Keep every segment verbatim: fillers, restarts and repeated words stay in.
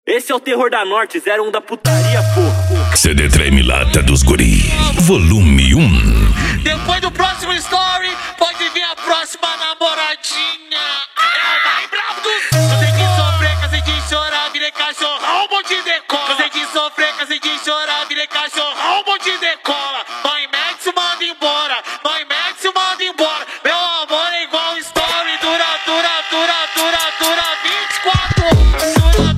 Esse é o terror da Norte, zero um da putaria, porra. C D Treme Lata dos Guri, volume um. Depois do próximo story, pode vir a próxima namoradinha. É o mais bravo dos... Cansei de sofrer, cansei de chorar, virei cachorrão, um monte de decola. Cansei de sofrer, cansei de chorar, virei cachorrão, um monte de decola. Mãe Max manda embora, mãe Max manda embora. Meu amor é igual story, dura, dura, dura, dura, dura vinte e quatro horas.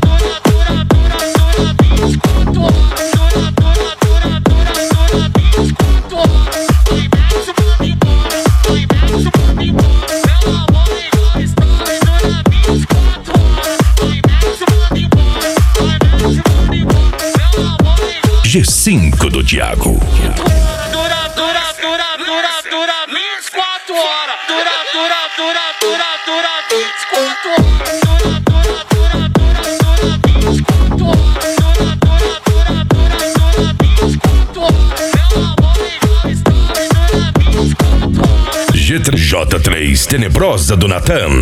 G cinco do Thiago. Dura, dura, dura, dura, dura vinte e quatro horas. Dura, dura, dura, dura, dura vinte e quatro horas. Dura, dura, dura, dura, dura vinte e quatro horas. Dura, dura, dura, dura, dura vinte e quatro horas. Meu amor é igual story, dura vinte e quatro horas. G três J três Tenebrosa do Natan.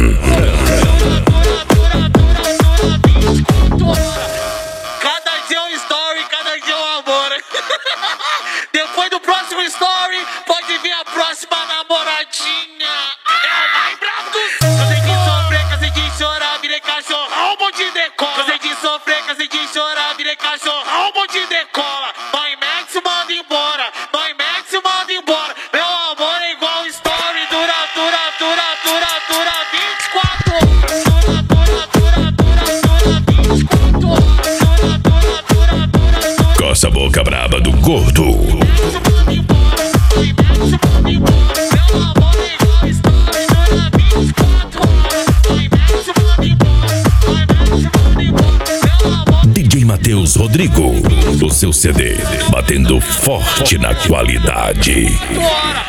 Depois do próximo story, pode vir a próxima namoradinha. É o mais bravo dos... Cansei de sofrer, cansei de chorar, virei cachorrão, um monte de decola. Cansei de sofrer, cansei de chorar, virei cachorrão, um monte de decola. Mãe Max manda embora, mãe Max manda embora. Meu amor é igual story, dura, dura, dura, dura, dura vinte e quatro horas. Dura, dura, dura, dura, dura vinte e quatro horas. Dura, dura, dura, dura, dura. Coça a boca braba do gordo. D J Matheus Rodrigo, o seu C D, batendo forte na qualidade. Bora!